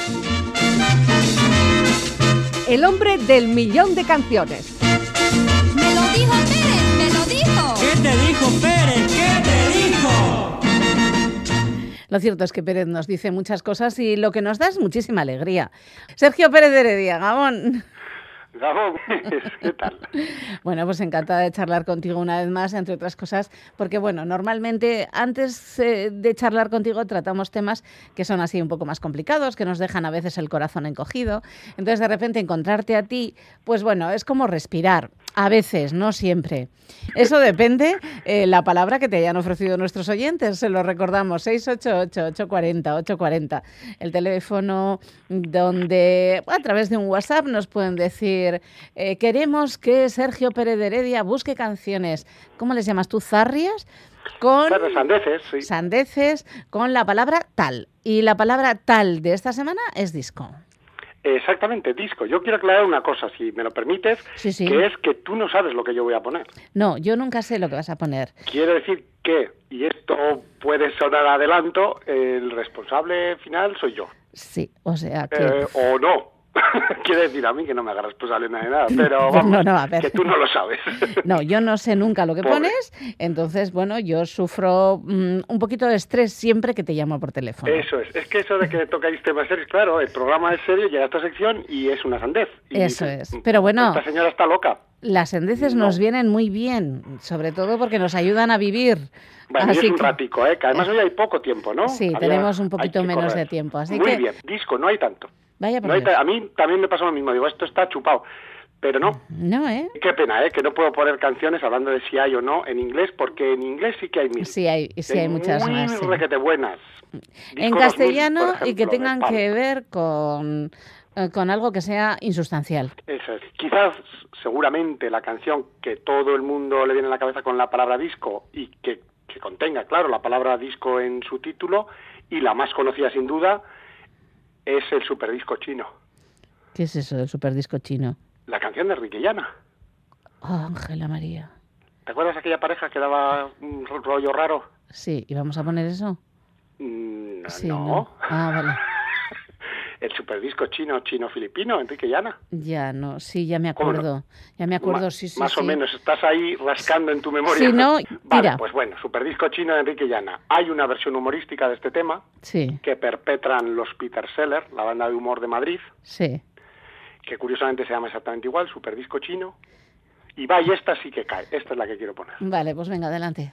El hombre del millón de canciones. ¡Me lo dijo Pérez! ¡Me lo dijo! ¿Qué te dijo Pérez? ¿Qué te dijo? Lo cierto es que Pérez nos dice muchas cosas y lo que nos da es muchísima alegría. Sergio Pérez de Heredia, Gabón. Gabón, ¿qué tal? Bueno, pues encantada de charlar contigo una vez más, entre otras cosas, porque bueno, normalmente antes de charlar contigo tratamos temas que son así un poco más complicados, que nos dejan a veces el corazón encogido. Entonces, de repente encontrarte a ti, pues bueno, es como respirar. A veces, no siempre. Eso depende la palabra que te hayan ofrecido nuestros oyentes. Se lo recordamos, 688-840-840. El teléfono donde a través de un WhatsApp nos pueden decir queremos que Sergio Pérez de Heredia busque canciones. ¿Cómo les llamas tú? ¿Zarrias? Con sandeces, sí. Sandeces con la palabra tal. Y la palabra tal de esta semana es disco. Exactamente, disco. Yo quiero aclarar una cosa, si me lo permites, sí. Que es que tú no sabes lo que yo voy a poner. No, yo nunca sé lo que vas a poner. Quiero decir que, y esto puede sonar adelanto, el responsable final soy yo. Sí, o sea que... o no. Quiere decir a mí que no me haga responsable de nada, pero vamos, no, a ver. Que tú no lo sabes. No, yo no sé nunca lo que pones, entonces, bueno, yo sufro un poquito de estrés siempre que te llamo por teléfono. Eso es que eso de que tocáis temas serios, claro, el programa es serio, llega a esta sección y es una sandez. Y eso es, pero bueno... Esta señora está loca. Las sandeces nos vienen muy bien, sobre todo porque nos ayudan a vivir. Bueno, y es un ratico, que además hoy hay poco tiempo, ¿no? Sí, tenemos un poquito menos de tiempo, así muy que... bien, disco, no hay tanto. Vaya por a mí también me pasa lo mismo, digo, esto está chupado, pero no. No, Qué pena, que no puedo poner canciones hablando de si hay o no en inglés, porque en inglés sí que hay mil. Sí hay muchas más. Muy requete buenas. En castellano 2000, ejemplo, y que tengan que ver con algo que sea insustancial. Eso es. Quizás, seguramente, la canción que todo el mundo le viene a la cabeza con la palabra disco y que contenga, claro, la palabra disco en su título, y la más conocida sin duda es el superdisco chino. ¿Qué es eso del superdisco chino? La canción de Enrique Llana. Oh, Ángela María. ¿Te acuerdas de aquella pareja que daba un rollo raro? Sí, ¿y vamos a poner eso? Sí, no. Ah, vale. El superdisco chino-filipino, Enrique Llana. Ya, no, sí, ya me acuerdo. Ya me acuerdo, sí. Más o menos, estás ahí rascando en tu memoria. Sí, no, vale, pues bueno, superdisco chino de Enrique Llana. Hay una versión humorística de este tema que perpetran los Peter Seller, la banda de humor de Madrid. Sí. Que curiosamente se llama exactamente igual, superdisco chino. Y va, y esta sí que cae. Esta es la que quiero poner. Vale, pues venga, adelante.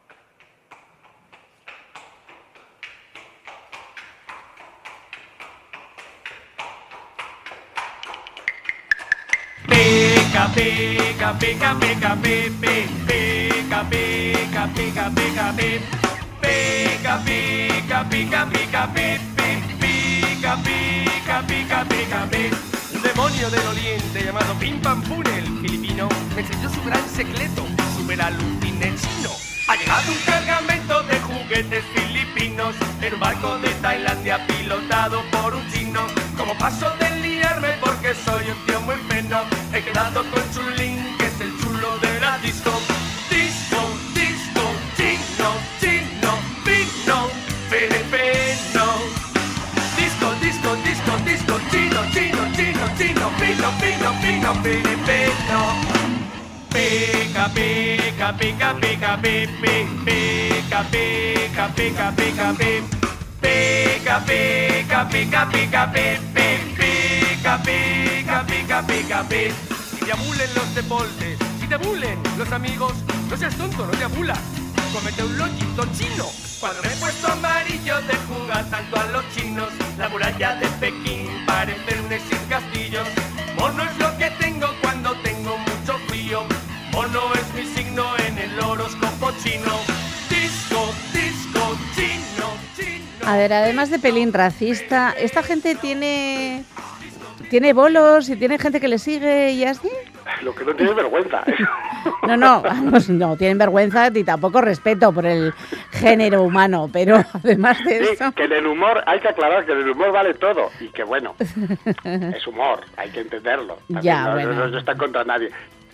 Pica, pica, pica, pica, pica, pica, pica, pica, pica, pica, pica, pica, pica, pica, pica, pica, pica, un demonio del oriente llamado Pim Pam Pune, el filipino, me enseñó su gran secreto, super alucine chino. Ha llegado un cargamento de juguetes filipinos en un barco de Tailandia pilotado por un chino. Como paso de liarme porque soy un tío muy feno, he quedado con Chulín, que es el chulo de la disco. Disco, disco, chino, chino, fino, filipino. Disco, disco, disco, disco, chino, chino, chino, chino, fino, fino, fino, filipino. Pica, pica, pica, pica, pica, pica, pica, pica, pica, pica, pica, pica, pica, pica, pica, pica, pica. Si te abulen los deportes, si te abulen los amigos, no seas tonto, no te abulas. Cómete un lollito chino. Cuando me he puesto amarillo de jugar tanto a los chinos, la muralla de Pekín parece un exil castillo. Mono es lo que tengo cuando tengo mucho frío. Mono es mi signo en el horóscopo chino. Disco, disco, chino, chino. A ver, además de pelín racista, ¿esta gente tiene bolos y tiene gente que le sigue y así? Lo que no tiene vergüenza. No, vamos, no tienen vergüenza ni tampoco respeto por el género humano, pero además de eso... que en el humor, hay que aclarar que en el humor vale todo, y que bueno, es humor, hay que entenderlo. Ya, bueno. No está contra nadie.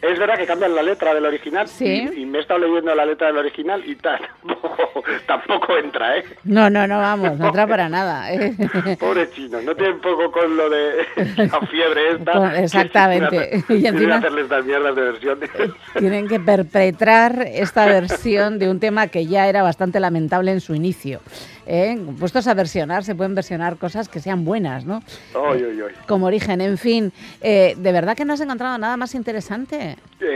Es verdad que cambian la letra del original. Sí. Y me he estado leyendo la letra del original y tampoco entra, ¿eh? No, vamos, no entra para nada. Pobre chino, no tienen poco con lo de la fiebre esta. Exactamente. Y encima hacerle estas mierdas de versiones. tienen que perpetrar esta versión de un tema que ya era bastante lamentable en su inicio. Puestos a versionar, se pueden versionar cosas que sean buenas, ¿no? Oy. Como origen, en fin. ¿De verdad que no has encontrado nada más interesante?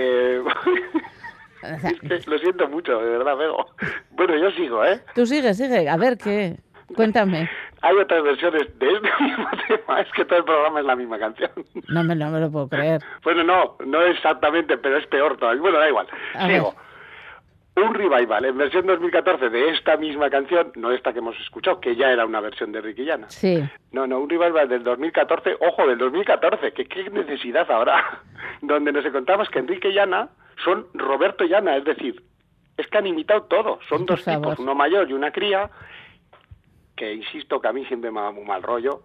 O sea, Es que lo siento mucho, de verdad, Bego. Bueno, yo sigo, ¿eh? tú sigue. A ver, ¿qué? Cuéntame. Hay otras versiones de este mismo tema, es que todo el programa es la misma canción. No me lo puedo creer. Bueno, no exactamente, pero es peor todavía. Bueno, da igual. A Sigo. ver. Un revival en versión 2014 de esta misma canción, no esta que hemos escuchado, que ya era una versión de Ricky Llana. Sí. No, un revival del 2014, ojo, del 2014, que qué necesidad habrá, donde nos encontramos que Enrique Llana son Roberto Llana, es decir, es que han imitado todo, son Por dos favor. tipos, uno mayor y una cría, que insisto que a mí siempre me da muy mal rollo,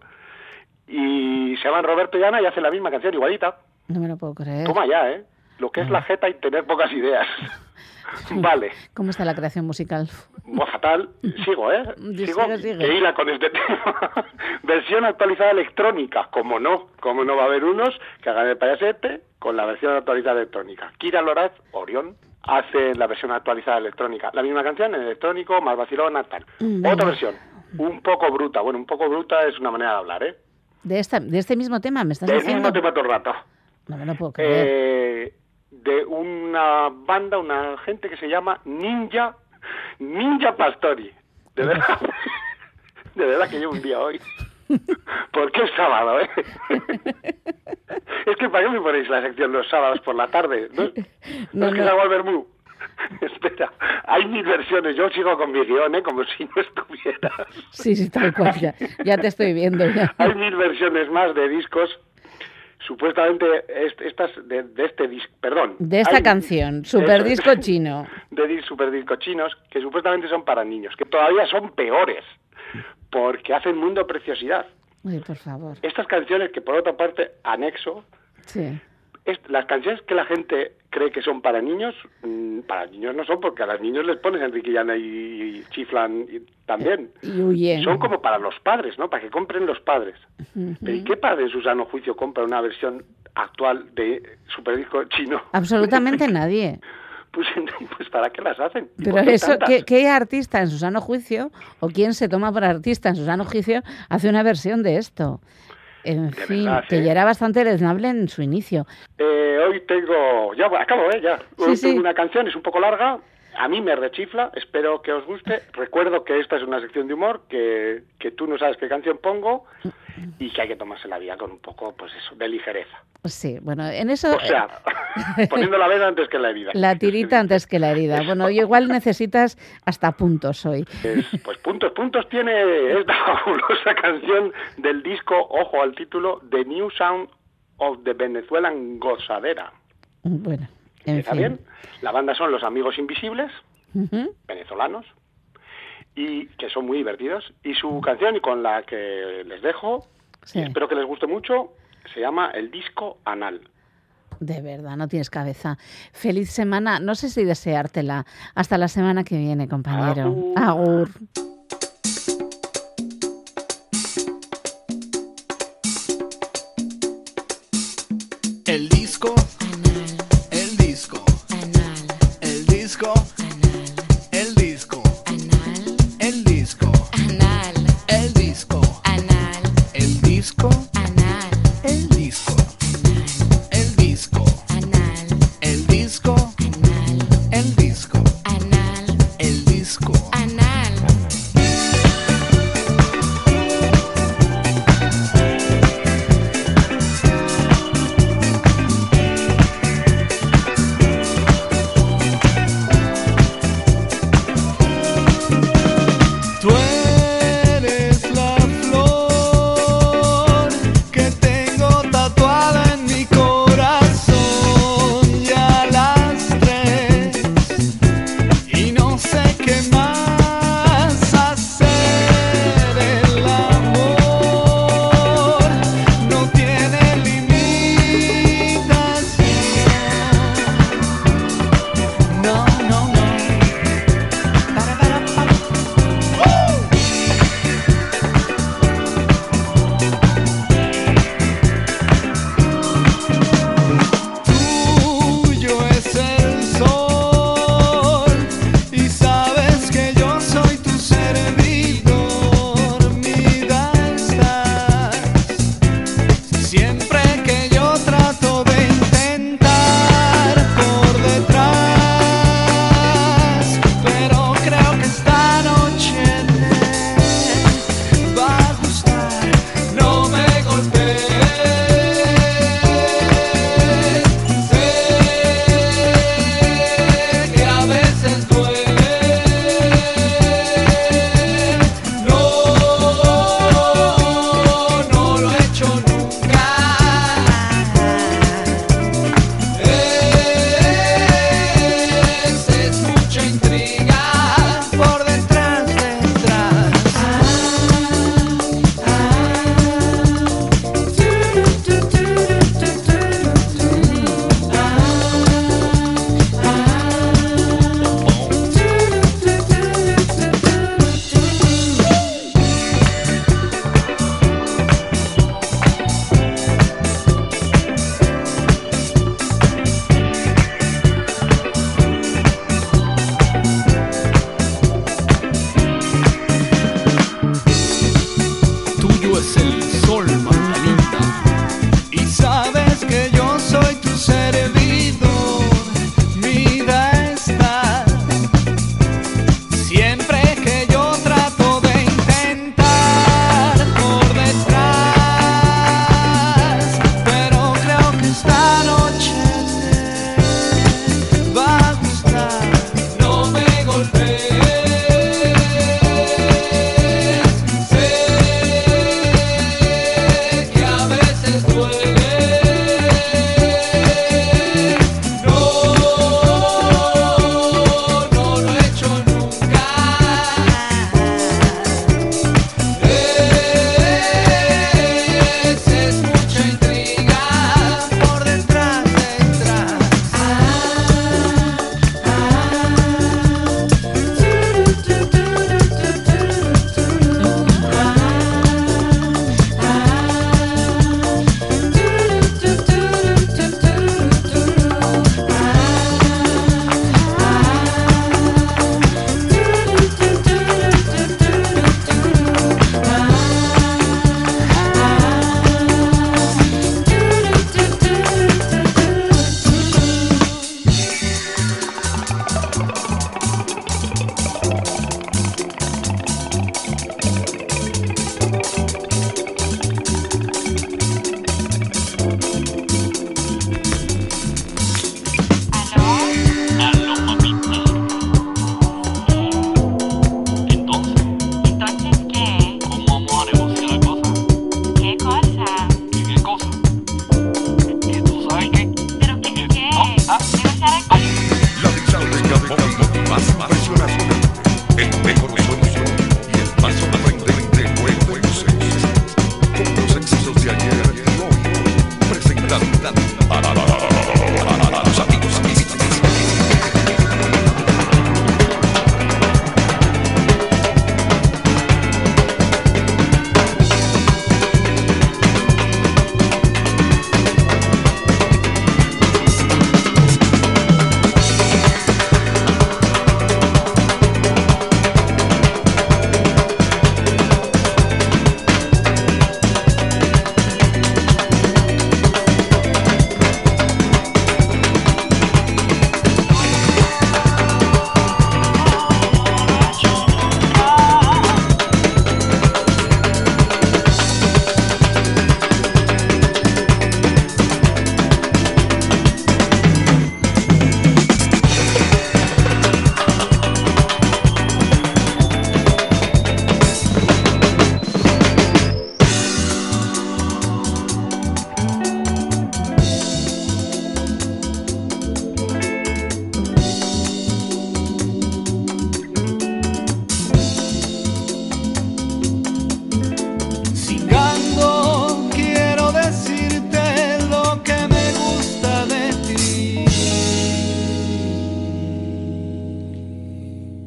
y se llaman Roberto Llana y hacen la misma canción igualita. No me lo puedo creer. Toma ya, ¿eh? Lo que es la jeta y tener pocas ideas. Vale. ¿Cómo está la creación musical? Fatal. Sigo, ¿eh? Sigue. Que hila con este tema. Versión actualizada electrónica. Como no va a haber unos que hagan el payasete con la versión actualizada electrónica. Kira Loraz, Orión, hace la versión actualizada electrónica. La misma canción en electrónico, más vacilona, tal. Otra versión, un poco bruta. Bueno, un poco bruta es una manera de hablar, ¿eh? De este mismo tema, ¿me estás Del diciendo? mismo tema todo el rato. No me lo puedo creer. De una banda, una gente que se llama Ninja Pastori. De verdad que llevo un día hoy. Porque es sábado, ¿eh? Es que ¿para qué me ponéis la sección los sábados por la tarde? ¿No es que salgo al vermú? Espera, hay 1000 versiones. Yo sigo con mi guión, ¿eh? Como si no estuviera. Sí, tal cual. Ya te estoy viendo. Ya. Hay 1000 versiones más de discos. Supuestamente estas de este disco, perdón. De esta canción, Superdisco Chino. De superdisco chinos, que supuestamente son para niños, que todavía son peores, porque hacen mundo preciosidad. Uy, por favor. Estas canciones que por otra parte anexo, Sí. las canciones que la gente cree que son para niños no son, porque a los niños les pones Enrique Llana y chiflan también. Y huyen. Son como para los padres, ¿no? Para que compren los padres. Pero ¿y qué padre en su sano juicio compra una versión actual de Superdisco Chino? Absolutamente nadie. Pues ¿para qué las hacen? Pero ¿Por qué eso, tantas? ¿qué artista en su sano juicio, o quién se toma por artista en su sano juicio, hace una versión de esto? En De fin, verdad, que ya era bastante deleznable en su inicio. Hoy tengo... Ya, acabo, ya. Hoy Sí. tengo una canción, es un poco larga. A mí me rechifla, espero que os guste. Recuerdo que esta es una sección de humor, que tú no sabes qué canción pongo y que hay que tomarse la vida con un poco, pues eso, de ligereza. Sí, bueno, en eso... O sea, poniendo la vena antes que la herida. La tirita antes que la herida. Bueno, igual necesitas hasta puntos hoy. Pues puntos tiene esta fabulosa canción del disco, ojo al título, The New Sound of the Venezuelan Gozadera. Bueno, en ¿Está fin. bien? La banda son Los Amigos Invisibles, Ujú. venezolanos, y que son muy divertidos. Y su canción, y con la que les dejo, Sí. y espero que les guste mucho, se llama El Disco Anal. De verdad, no tienes cabeza. Feliz semana. No sé si deseártela. Hasta la semana que viene, compañero. Agur. Agur. El disco, el disco, el disco, el disco, el disco, el disco, el disco, el disco, el disco, el disco, el disco, el disco. Sol,